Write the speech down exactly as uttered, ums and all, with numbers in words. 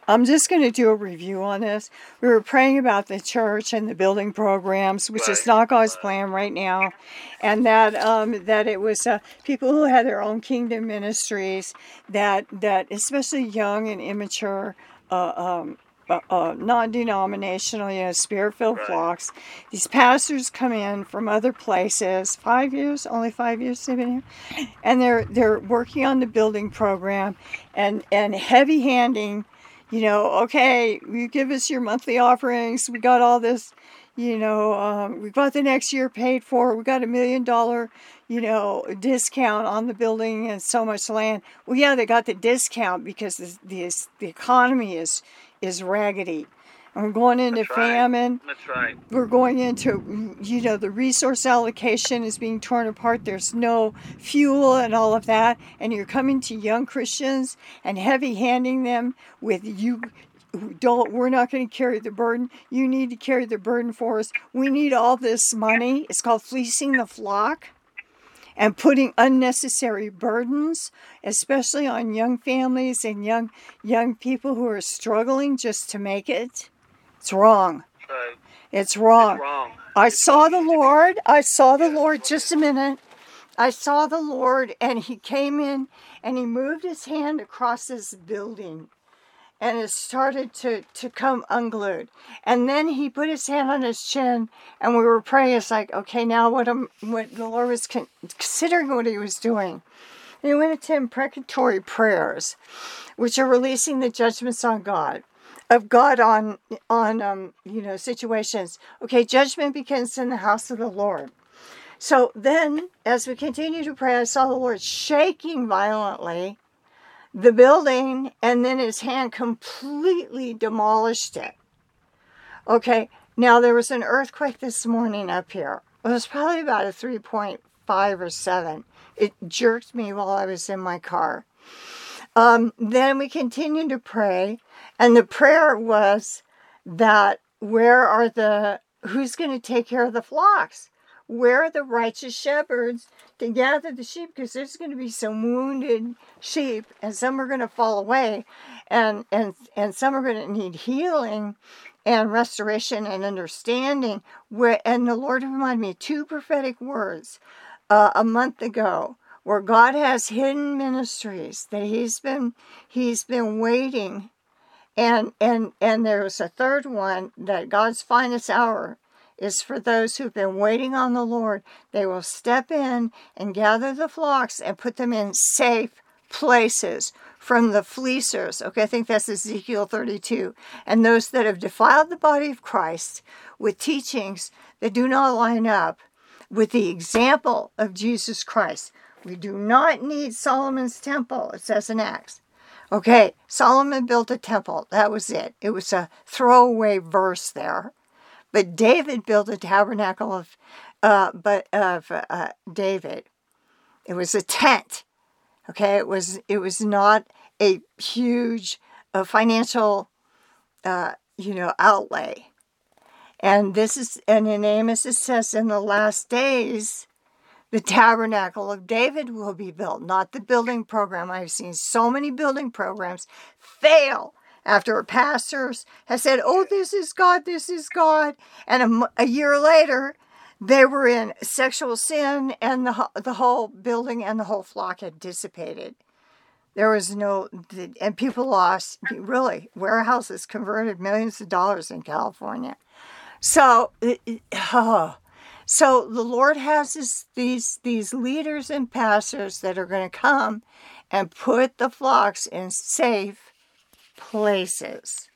I'm just going to do a review on this. We were praying about the church and the building programs, which Right. is not God's Right. plan right now, and that um, that it was uh, people who had their own kingdom ministries that that especially young and immature. Uh, um, uh, uh, non-denominational, you know, spirit-filled Right. flocks. These pastors come in from other places. Five years, only five years they've been here, and they're they're working on the building program, and and heavy-handing. You know, okay, you give us your monthly offerings. We got all this, you know, um, we got the next year paid for. We got a million dollar, you know, discount on the building and so much land. Well, yeah, they got the discount because the the, the economy is is raggedy. And we're going into That's right. famine. That's right. We're going into, you know, the resource allocation is being torn apart. There's no fuel and all of that. And you're coming to young Christians and heavy handing them with you. Don't, we're not going to carry the burden. You need to carry the burden for us. We need all this money. It's called fleecing the flock and putting unnecessary burdens, especially on young families and young young people who are struggling just to make it. It's wrong. Right. It's wrong. It's wrong. I It's saw wrong. the Lord. I saw the Yeah. Lord. Just a minute. I saw the Lord, and he came in, and he moved his hand across this building, and it started to, to come unglued. And then he put his hand on his chin, and we were praying. It's like, okay, now what, I'm, what the Lord was con- considering what he was doing. And he went into imprecatory prayers, which are releasing the judgments on God. Of God on on um you know situations. Okay, judgment begins in the house of the Lord. So then, as we continue to pray, I saw the Lord shaking violently the building, and then his hand completely demolished it. Okay, now there was an earthquake this morning up here. It was probably about a three point five or seven. It jerked me while I was in my car. Um, then we continued to pray, and the prayer was that where are the, who's going to take care of the flocks? Where are the righteous shepherds to gather the sheep? Because there's going to be some wounded sheep, and some are going to fall away, and, and, and some are going to need healing and restoration and understanding. Where, and the Lord reminded me of two prophetic words uh, a month ago, where God has hidden ministries that he's been he's been waiting, and and and there's a third one, that God's finest hour is for those who've been waiting on the Lord. They will step in and gather the flocks and put them in safe places from the fleecers. Okay, I think that's Ezekiel thirty-two. And those that have defiled the body of Christ with teachings that do not line up with the example of Jesus Christ. We do not need Solomon's temple, it says in Acts. Okay, Solomon built a temple. That was it. It was a throwaway verse there. But David built a tabernacle of, uh, but of uh, David. It was a tent. Okay, it was it was not a huge uh, financial, uh, you know, outlay. And this is, and in Amos it says, in the last days, the tabernacle of David will be built, not the building program. I've seen so many building programs fail after pastors have said, oh, this is God, this is God. And a, a year later, they were in sexual sin, and the, the whole building and the whole flock had dissipated. There was no, and people lost, really, warehouses converted millions of dollars in California. So, oh, So the Lord has this, these these leaders and pastors that are going to come and put the flocks in safe places.